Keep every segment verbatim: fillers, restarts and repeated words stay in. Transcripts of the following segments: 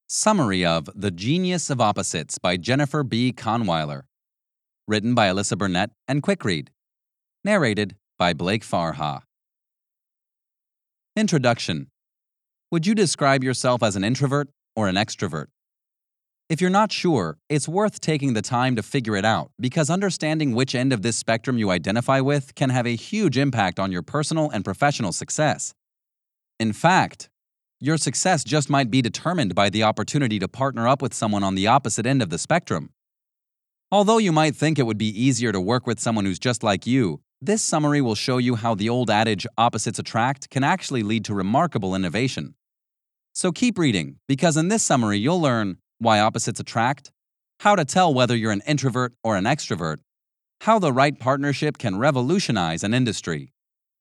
Summary of The Genius of Opposites by Jennifer B. Kahnweiler. Written by Alyssa Burnett and Quickread. Narrated by Blake Farha. Introduction. Would you describe yourself as an introvert or an extrovert? If you're not sure, it's worth taking the time to figure it out because understanding which end of this spectrum you identify with can have a huge impact on your personal and professional success. In fact, your success just might be determined by the opportunity to partner up with someone on the opposite end of the spectrum. Although you might think it would be easier to work with someone who's just like you, this summary will show you how the old adage opposites attract can actually lead to remarkable innovation. So keep reading, because in this summary you'll learn why opposites attract, how to tell whether you're an introvert or an extrovert, how the right partnership can revolutionize an industry.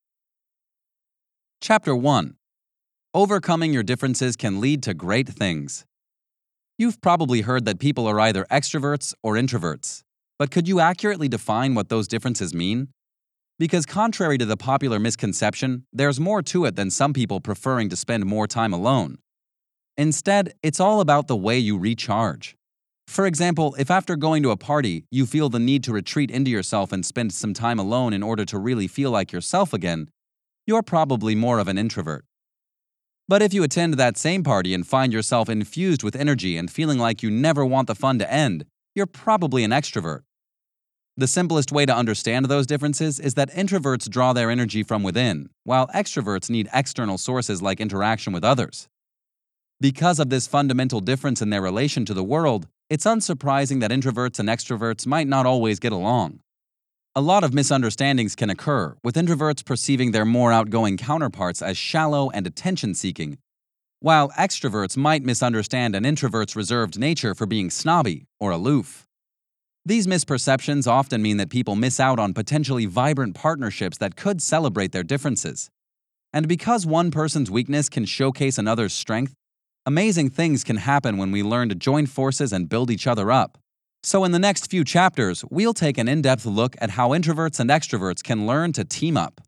Chapter one. Overcoming your differences can lead to great things. You've probably heard that people are either extroverts or introverts, but could you accurately define what those differences mean? Because contrary to the popular misconception, there's more to it than some people preferring to spend more time alone. Instead, it's all about the way you recharge. For example, if after going to a party, you feel the need to retreat into yourself and spend some time alone in order to really feel like yourself again, you're probably more of an introvert. But if you attend that same party and find yourself infused with energy and feeling like you never want the fun to end, you're probably an extrovert. The simplest way to understand those differences is that introverts draw their energy from within, while extroverts need external sources like interaction with others. Because of this fundamental difference in their relation to the world, it's unsurprising that introverts and extroverts might not always get along. A lot of misunderstandings can occur, with introverts perceiving their more outgoing counterparts as shallow and attention-seeking, while extroverts might misunderstand an introvert's reserved nature for being snobby or aloof. These misperceptions often mean that people miss out on potentially vibrant partnerships that could celebrate their differences. And because one person's weakness can showcase another's strength, amazing things can happen when we learn to join forces and build each other up. So in the next few chapters, we'll take an in-depth look at how introverts and extroverts can learn to team up.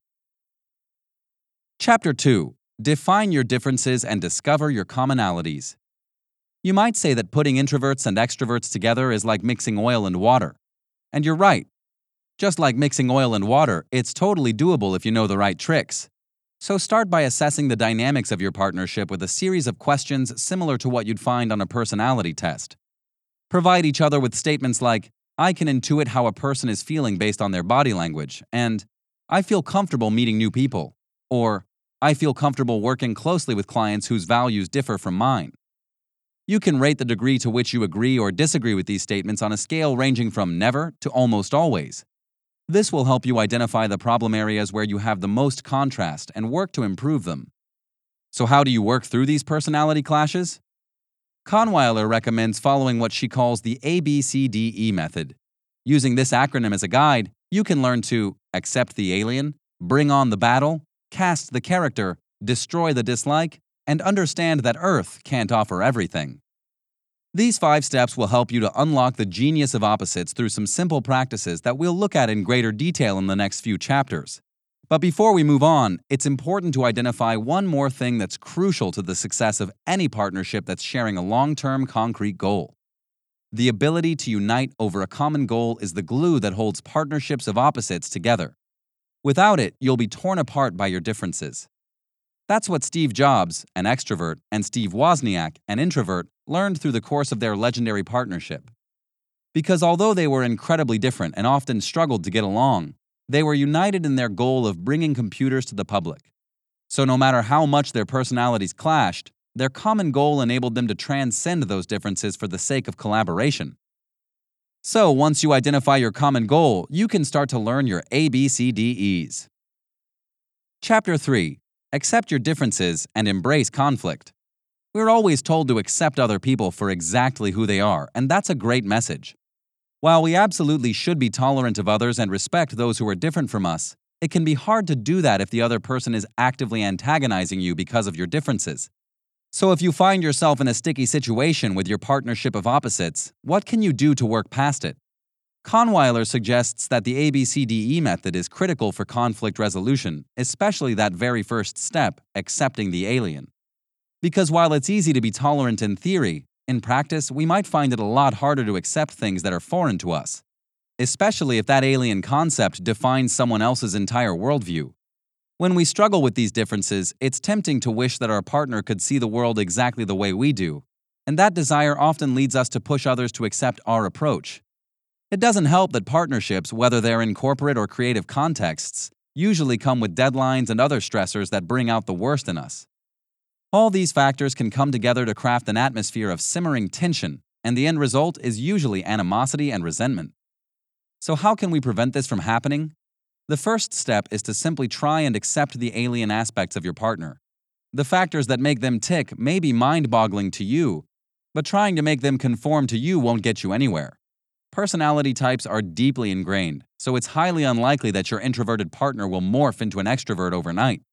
Chapter two. Define your differences and discover your commonalities. You might say that putting introverts and extroverts together is like mixing oil and water. And you're right. Just like mixing oil and water, it's totally doable if you know the right tricks. So start by assessing the dynamics of your partnership with a series of questions similar to what you'd find on a personality test. Provide each other with statements like, I can intuit how a person is feeling based on their body language, and I feel comfortable meeting new people, or I feel comfortable working closely with clients whose values differ from mine. You can rate the degree to which you agree or disagree with these statements on a scale ranging from never to almost always. This will help you identify the problem areas where you have the most contrast and work to improve them. So how do you work through these personality clashes? Kahnweiler recommends following what she calls the A B C D E method. Using this acronym as a guide, you can learn to accept the alien, bring on the battle, cast the character, destroy the dislike, and understand that Earth can't offer everything. These five steps will help you to unlock the genius of opposites through some simple practices that we'll look at in greater detail in the next few chapters. But before we move on, it's important to identify one more thing that's crucial to the success of any partnership that's sharing a long-term concrete goal. The ability to unite over a common goal is the glue that holds partnerships of opposites together. Without it, you'll be torn apart by your differences. That's what Steve Jobs, an extrovert, and Steve Wozniak, an introvert, learned through the course of their legendary partnership. Because although they were incredibly different and often struggled to get along, they were united in their goal of bringing computers to the public. So no matter how much their personalities clashed, their common goal enabled them to transcend those differences for the sake of collaboration. So once you identify your common goal, you can start to learn your A B C D Es. Chapter three. Accept your differences and embrace conflict. We're always told to accept other people for exactly who they are, and that's a great message. While we absolutely should be tolerant of others and respect those who are different from us, it can be hard to do that if the other person is actively antagonizing you because of your differences. So if you find yourself in a sticky situation with your partnership of opposites, what can you do to work past it? Kahnweiler suggests that the A B C D E method is critical for conflict resolution, especially that very first step, accepting the alien. Because while it's easy to be tolerant in theory, in practice, we might find it a lot harder to accept things that are foreign to us, especially if that alien concept defines someone else's entire worldview. When we struggle with these differences, it's tempting to wish that our partner could see the world exactly the way we do, and that desire often leads us to push others to accept our approach. It doesn't help that partnerships, whether they're in corporate or creative contexts, usually come with deadlines and other stressors that bring out the worst in us. All these factors can come together to craft an atmosphere of simmering tension, and the end result is usually animosity and resentment. So how can we prevent this from happening? The first step is to simply try and accept the alien aspects of your partner. The factors that make them tick may be mind-boggling to you, but trying to make them conform to you won't get you anywhere. Personality types are deeply ingrained, so it's highly unlikely that your introverted partner will morph into an extrovert overnight.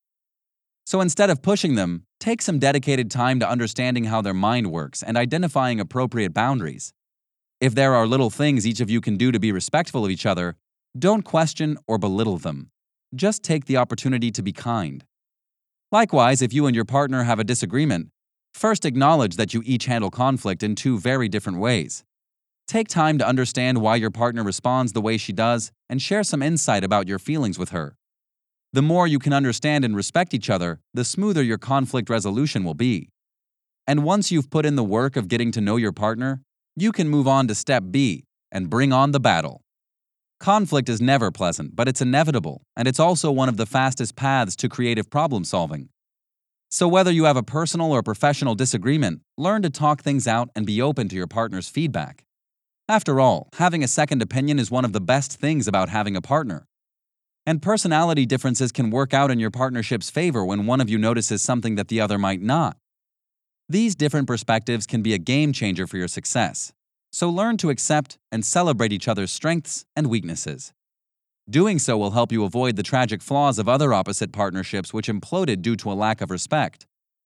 So instead of pushing them, take some dedicated time to understanding how their mind works and identifying appropriate boundaries. If there are little things each of you can do to be respectful of each other, don't question or belittle them. Just take the opportunity to be kind. Likewise, if you and your partner have a disagreement, first acknowledge that you each handle conflict in two very different ways. Take time to understand why your partner responds the way she does and share some insight about your feelings with her. The more you can understand and respect each other, the smoother your conflict resolution will be. And once you've put in the work of getting to know your partner, you can move on to step B and bring on the battle. Conflict is never pleasant, but it's inevitable, and it's also one of the fastest paths to creative problem solving. So whether you have a personal or professional disagreement, learn to talk things out and be open to your partner's feedback. After all, having a second opinion is one of the best things about having a partner. And personality differences can work out in your partnership's favor when one of you notices something that the other might not. These different perspectives can be a game changer for your success. So learn to accept and celebrate each other's strengths and weaknesses. Doing so will help you avoid the tragic flaws of other opposite partnerships which imploded due to a lack of respect.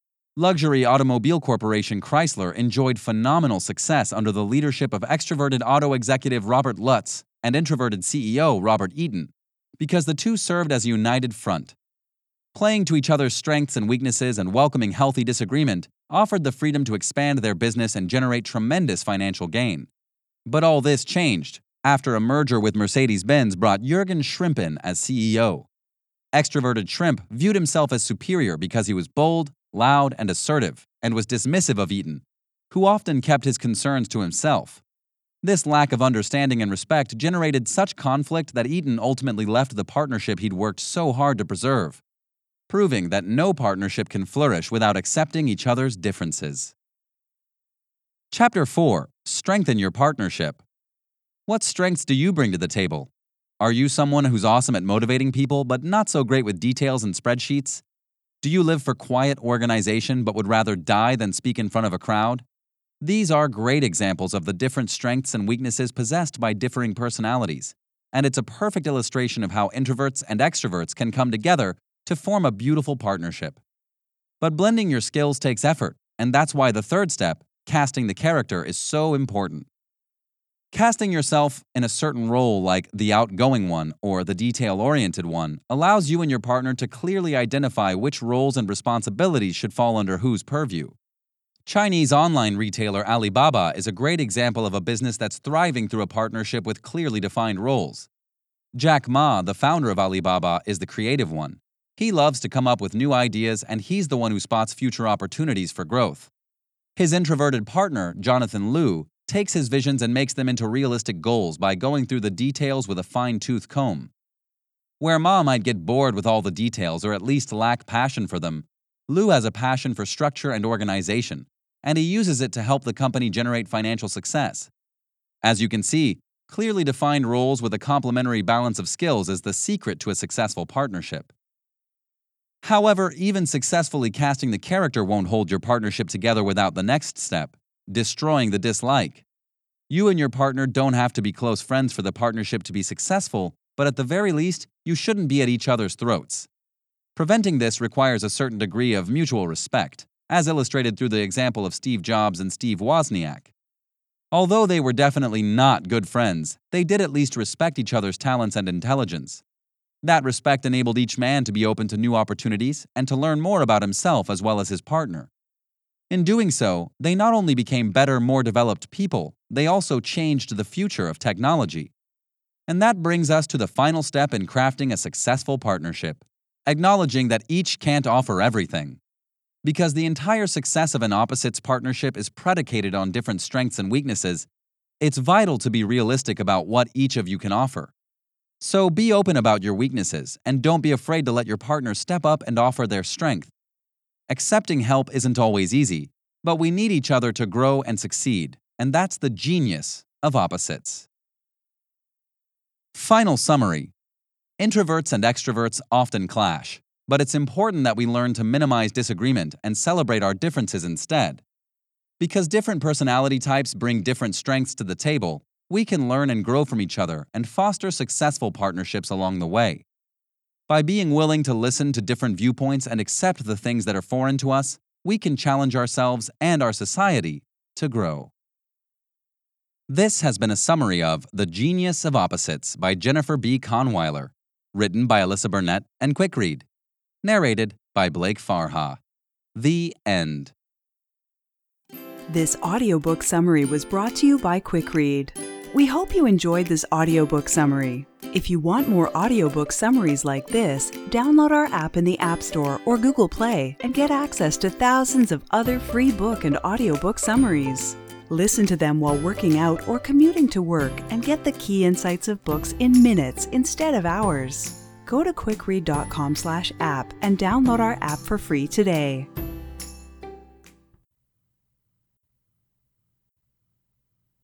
Luxury automobile corporation Chrysler enjoyed phenomenal success under the leadership of extroverted auto executive Robert Lutz and introverted C E O Robert Eaton, because the two served as a united front. Playing to each other's strengths and weaknesses and welcoming healthy disagreement offered the freedom to expand their business and generate tremendous financial gain. But all this changed after a merger with Mercedes-Benz brought Jürgen Schrimp in as C E O. Extroverted Schrimp viewed himself as superior because he was bold, loud, and assertive, and was dismissive of Eaton, who often kept his concerns to himself. This lack of understanding and respect generated such conflict that Eaton ultimately left the partnership he'd worked so hard to preserve, proving that no partnership can flourish without accepting each other's differences. Chapter four. Strengthen your partnership. What strengths do you bring to the table? Are you someone who's awesome at motivating people but not so great with details and spreadsheets? Do you live for quiet organization but would rather die than speak in front of a crowd? These are great examples of the different strengths and weaknesses possessed by differing personalities, and it's a perfect illustration of how introverts and extroverts can come together to form a beautiful partnership. But blending your skills takes effort, and that's why the third step, casting the character, is so important. Casting yourself in a certain role like the outgoing one or the detail-oriented one allows you and your partner to clearly identify which roles and responsibilities should fall under whose purview. Chinese online retailer Alibaba is a great example of a business that's thriving through a partnership with clearly defined roles. Jack Ma, the founder of Alibaba, is the creative one. He loves to come up with new ideas, and he's the one who spots future opportunities for growth. His introverted partner, Jonathan Liu, takes his visions and makes them into realistic goals by going through the details with a fine-tooth comb. Where Ma might get bored with all the details or at least lack passion for them, Liu has a passion for structure and organization, and he uses it to help the company generate financial success. As you can see, clearly defined roles with a complementary balance of skills is the secret to a successful partnership. However, even successfully casting the character won't hold your partnership together without the next step, destroying the dislike. You and your partner don't have to be close friends for the partnership to be successful, but at the very least, you shouldn't be at each other's throats. Preventing this requires a certain degree of mutual respect, as illustrated through the example of Steve Jobs and Steve Wozniak. Although they were definitely not good friends, they did at least respect each other's talents and intelligence. That respect enabled each man to be open to new opportunities and to learn more about himself as well as his partner. In doing so, they not only became better, more developed people, they also changed the future of technology. And that brings us to the final step in crafting a successful partnership, acknowledging that each can't offer everything. Because the entire success of an opposites partnership is predicated on different strengths and weaknesses, it's vital to be realistic about what each of you can offer. So be open about your weaknesses and don't be afraid to let your partner step up and offer their strength. Accepting help isn't always easy, but we need each other to grow and succeed, and that's the genius of opposites. Final summary. Introverts and extroverts often clash, but it's important that we learn to minimize disagreement and celebrate our differences instead. Because different personality types bring different strengths to the table, we can learn and grow from each other and foster successful partnerships along the way. By being willing to listen to different viewpoints and accept the things that are foreign to us, we can challenge ourselves and our society to grow. This has been a summary of The Genius of Opposites by Jennifer B. Kahnweiler, written by Alyssa Burnett and Quick Read, narrated by Blake Farha. The end. This audiobook summary was brought to you by Quick Read. We hope you enjoyed this audiobook summary. If you want more audiobook summaries like this, download our app in the App Store or Google Play and get access to thousands of other free book and audiobook summaries. Listen to them while working out or commuting to work and get the key insights of books in minutes instead of hours. Go to quick read dot com slash app and download our app for free today.